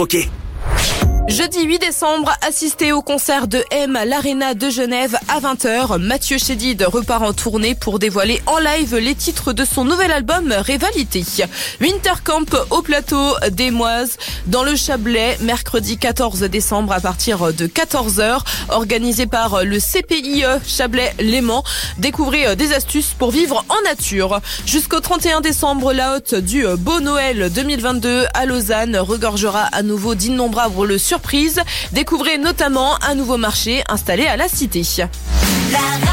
croquer. Jeudi 8 décembre, assistez au concert de M à l'Arena de Genève à 20h. Mathieu Chédid repart en tournée pour dévoiler en live les titres de son nouvel album Rivalité. Wintercamp au plateau d'Emoise dans le Chablais, mercredi 14 décembre à partir de 14h, organisé par le CPIE Chablais-Léman. Découvrez des astuces pour vivre en nature. Jusqu'au 31 décembre, la haute du Beau Noël 2022 à Lausanne regorgera à nouveau d'innombrables surprises. Découvrez notamment un nouveau marché installé à la Cité.